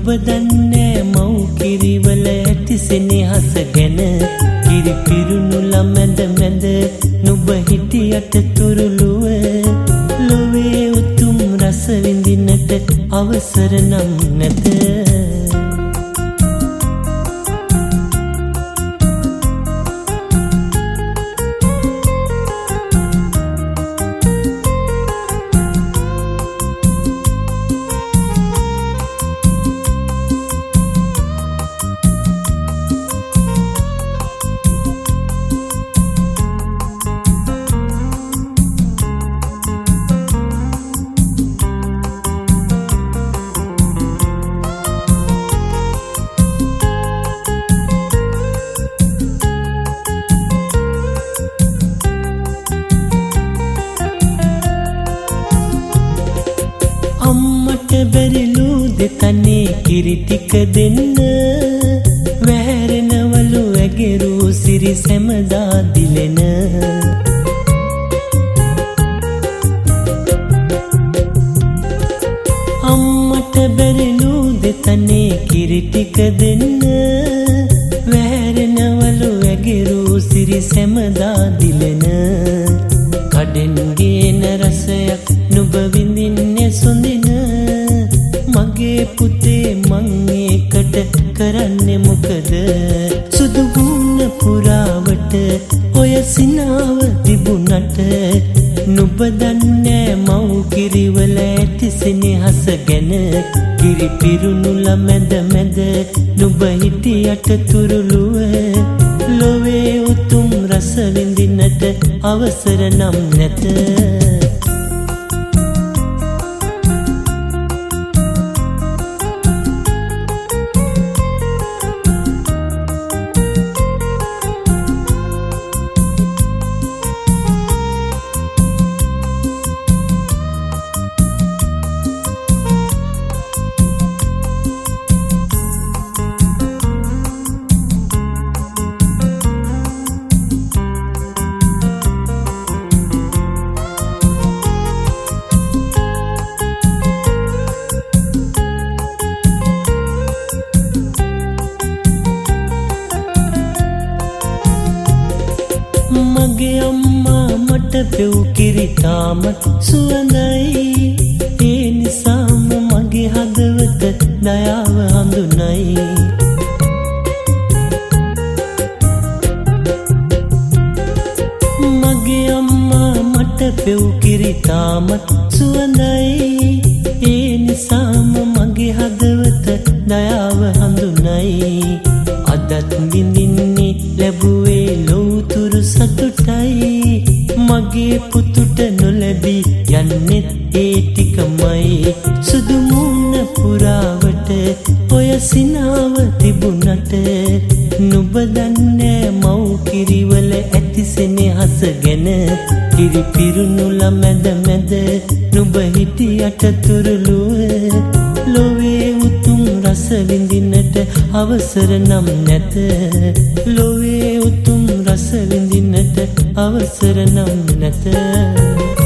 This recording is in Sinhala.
දන්නේ මව් කිරිවල ඇති සෙනෙහස ගැන කිරි පිරුණු ළමැද මැද නුඹ හිටියට තුරුළුව ලොවේ උතුම් රස විඳින්නට අවසර නම් නැත බැරිලු දෙතනේ කිරි ටික දෙන්න වැහැරෙනවලු ඇගෙරු සිරි සැමදා දිලෙන අම්මට බැරිලු දෙතනේ කිරි ටික දෙන්න වැහැරෙනවලු ඇගෙරු සිරි සැමදා දිලෙන කඩෙන් ගේන රසයක් නුඹ විඳින්නේ සොඳින මගේ පුතේ මං ඒකට කරන්නේ මොකද සුදු ගුණ පුරාවට ඔය සිනාව තිබුණට නුඹ දන්නේ මව් කිරිවල ඇති සෙනෙහස ගැන කිරි පිරුණු ළමැද මැද නුඹ හිටියට තුරුළුව ලොවේ උතුම් රස විඳින්නට අවසර නම් නැත මගේ අම්මා මට පෙව් කිරි තාමත් සුවඳයි ඒ නිසාම මගේ හදවත දයාව හඳුනයි මගේ අම්මා මට පෙව් කිරි තාමත් සුවඳයි ඒ නිසාම මගේ හදවත දයාව හඳුනයි අදත් විඳින්නේ ලැබුවේ ලෝතුරු සතුටයි මගේ පුතුට නොලැබී යන්නෙත් ඒ ටිකමයි සුදු මුණ පුරාවට ඔය සිනාව තිබුණට නුඹ දන්නේ මව් කිරිවල ඇති සෙනෙහස ගැන කිරි පිරුණු ළමැද මැද නුඹ හිටියට තුරුළුව ලොවේ උතුම් රස විඳින්නට අවසර නම් නැත ලොවේ උතුම් රස විඳින්නට අවසර නම් නැත